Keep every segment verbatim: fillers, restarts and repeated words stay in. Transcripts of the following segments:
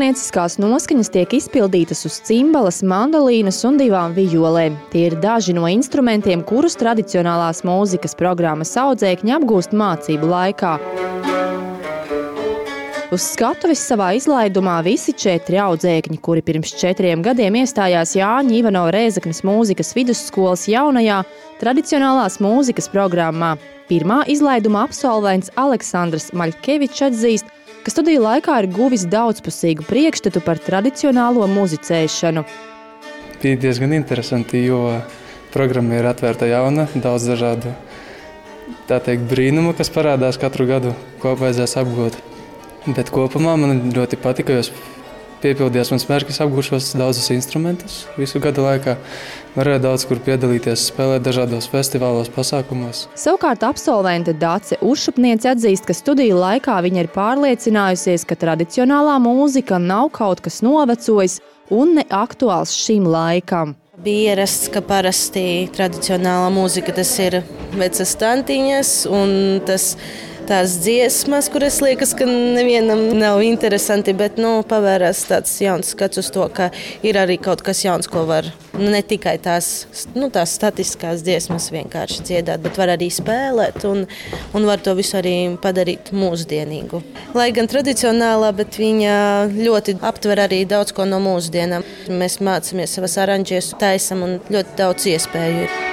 Mākslinieciskās noskaņas tiek izpildītas uz cimbalas, mandolīnas un divām vijolēm. Tie ir daži no instrumentiem, kurus tradicionālās mūzikas programmas audzēkņi apgūst mācību laikā. Uz skatuves savā izlaidumā visi četri audzēkņi, kuri pirms četriem gadiem iestājās Jāņa Ivanova Rēzeknes mūzikas vidusskolas jaunajā tradicionālās mūzikas programmā. Pirmā izlaiduma absolvents Aleksandrs Maļkevičs atzīst, ka studiju laikā ir guvis daudzpusīgu priekšstatu par tradicionālo muzicēšanu. Bija diezgan interesanti, jo programma ir atvērta jauna, daudz dažādu, tā teikt, brīnumu, kas parādās katru gadu, ko vajadzēs apgūt. Bet kopumā man ļoti patika, jo es piepildījos mans mērķis apgūšos daudzus instrumentus visu gadu laikā. Varēju daudz kur piedalīties, spēlēt dažādos festivālos, pasākumos. Savukārt absolvente Dace Ušupniece atzīst, ka studiju laikā viņa ir pārliecinājusies, ka tradicionālā mūzika nav kaut kas novecojis un ne aktuāls šim laikam. Bija ierasts, ka parasti tradicionālā mūzika tas ir vecas tantiņas un tas tās dziesmas, kuras liekas, ka nevienam nav interesanti, bet nu, pavērās tāds jauns skats uz to, ka ir arī kaut kas jauns, ko var ne tikai tās, nu, tās statiskās dziesmas vienkārši dziedāt, bet var arī spēlēt un, un var to visu arī padarīt mūsdienīgu. Lai gan tradicionālā, bet viņa ļoti aptver arī daudz ko no mūsdienām. Mēs mācāmies savas aranžēs, taisam un ļoti daudz iespēju ir.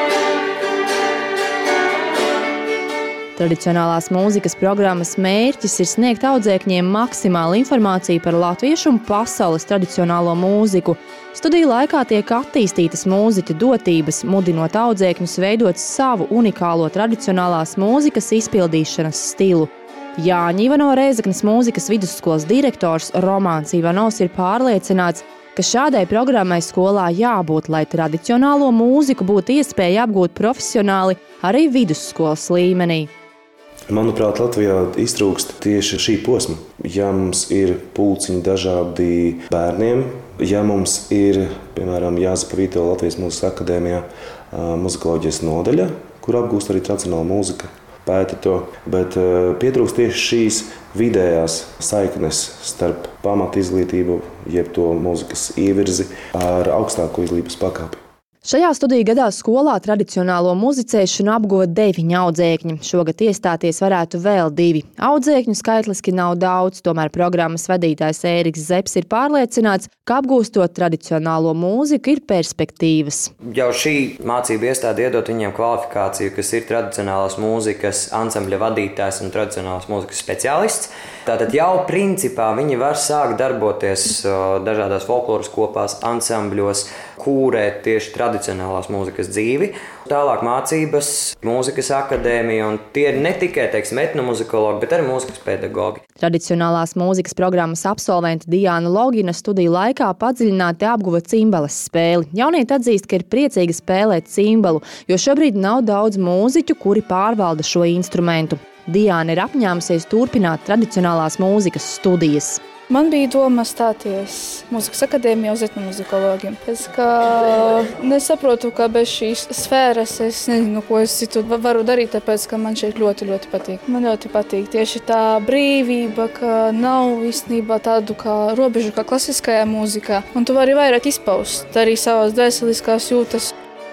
Tradicionālās mūzikas programmas mērķis ir sniegt audzēkņiem maksimālu informāciju par latviešu un pasaules tradicionālo mūziku. Studiju laikā tiek attīstītas mūziķa dotības, mudinot audzēkņus veidot savu unikālo tradicionālās mūzikas izpildīšanas stilu. Jāņa Ivanova Rēzeknes mūzikas vidusskolas direktors Romāns Ivanovs ir pārliecināts, ka šādai programmai skolā jābūt, lai tradicionālo mūziku būtu iespēja apgūt profesionāli arī vidusskolas līmenī. Manuprāt, Latvijā iztrūkst tieši šī posma. Ja mums ir pulciņi dažādi bērniem, ja mums ir, piemēram, Jāzepa Vītola Latvijas Mūzikas akadēmijā muzikoloģijas nodaļa, kur apgūst arī tradicionāla mūzika, pēta to, bet pietrūkst tieši šīs vidējās saiknes starp pamatu izglītību, jeb to mūzikas ievirzi ar augstāko izglītības pakāpi. Šajā studiju gadā skolā tradicionālo muzicēšanu apguva deviņi audzēkņi. Šogad iestāties varētu vēl divi. Audzēkņu skaitliski nav daudz, tomēr programmas vadītājs Ēriks Zepes ir pārliecināts, ka apgūstot tradicionālo mūziku ir perspektīvas. Jau šī mācība iestāde iedot viņiem kvalifikāciju, kas ir tradicionālās mūzikas ansambļa vadītājs un tradicionālās mūzikas speciālists. Tātad jau principā viņi var sākt darboties dažādās folkloras kopās, ansambļos, kūrēt tieši tradicionālās mūzikas dzīvi. Tālāk mācības, mūzikas akadēmija, un tie ir ne tikai, teiksim, etnomuzikologi, bet arī mūzikas pedagogi. Tradicionālās mūzikas programmas absolvente Diāna Logina studiju laikā padziļināti apguva cimbalas spēli. Jaunieti atzīst, ka ir priecīgi spēlēt cimbalu, jo šobrīd nav daudz mūziķu, kuri pārvalda šo instrumentu. Diāna ir apņēmusies turpināt tradicionālās mūzikas studijas. Man bija doma stāties mūzikas akadēmijā uz etnomuzikologiem. Es kā nesaprotu, ka bez šīs sfēras es nezinu, ko es citu varu darīt, tāpēc, ka man šeit ļoti, ļoti patīk. Man ļoti patīk tieši tā brīvība, ka nav īstenībā tādu kā robežu kā klasiskajā mūzikā. Un tu vari vairāk izpaust arī savas dvēseliskās jūtas.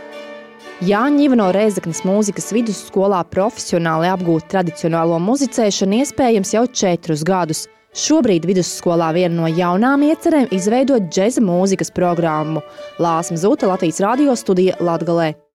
Jāņa Ivanova Rēzeknes mūzikas vidusskolā profesionāli apgūt tradicionālo muzicēšanu iespējams jau četrus gadus. Šobrīd vidusskolā viena no jaunām iecerēm izveidot džeza mūzikas programmu. Lāsma Zūta, Latvijas radio studija Latgalē.